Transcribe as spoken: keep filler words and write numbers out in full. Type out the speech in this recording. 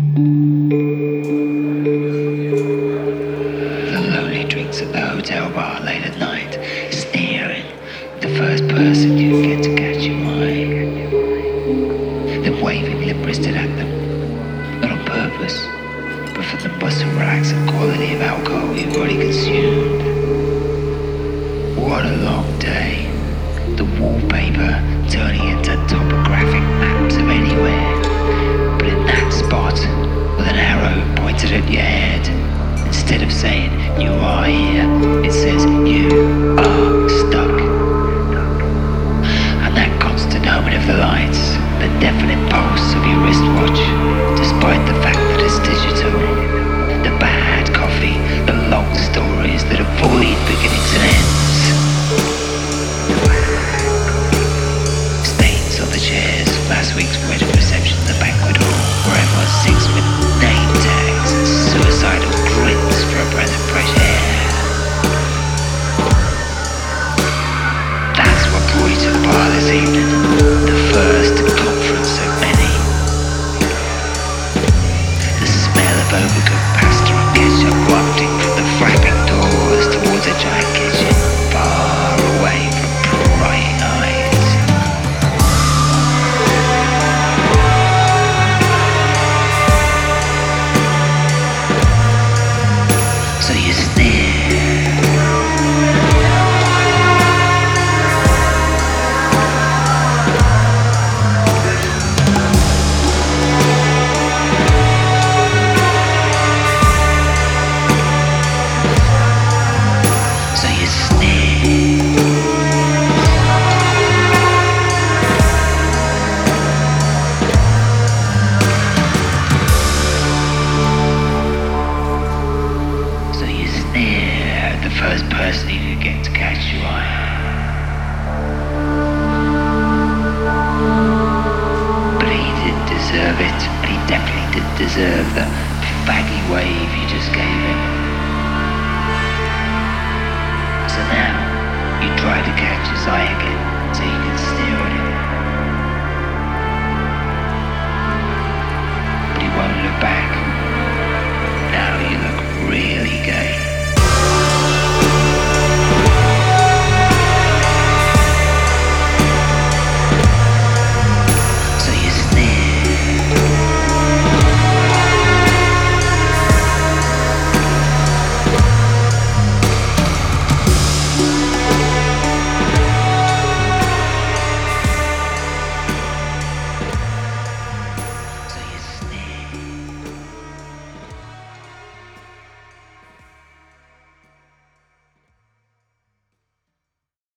The lonely drinks at the hotel bar late at night, staring at the first person you get to catch your eye. Then waving limp-wristed at them, not on purpose, but for the muscle relaxing quality of alcohol you've already consumed. What a long day. The wallpaper turning into topographic maps of anywhere. But in that spot, with an arrow pointed at your head, instead of saying you are here, it says you are stuck. And that constant humming of the lights, the deafening pulse of your wristwatch, despite the fact that it's digital. The bad coffee, the long stories that avoid beginnings and ends. Stains on the chairs, last week's wedding reception at the banquet hall, where everyone sings with name tags and suicidal grins for a breath of fresh air. That's what brought you to the bar this evening, the first conference of many. The smell of overcooked pasta and ketchup wafting from the flapping doors towards a giant kitchen, far away from prying eyes. So you stare. So you stare. So you stare at the first person you could get to catch your eye. But he didn't deserve it, and he definitely didn't deserve the faggy wave you just gave him. So now, you try to catch his eye again so you can stare at him.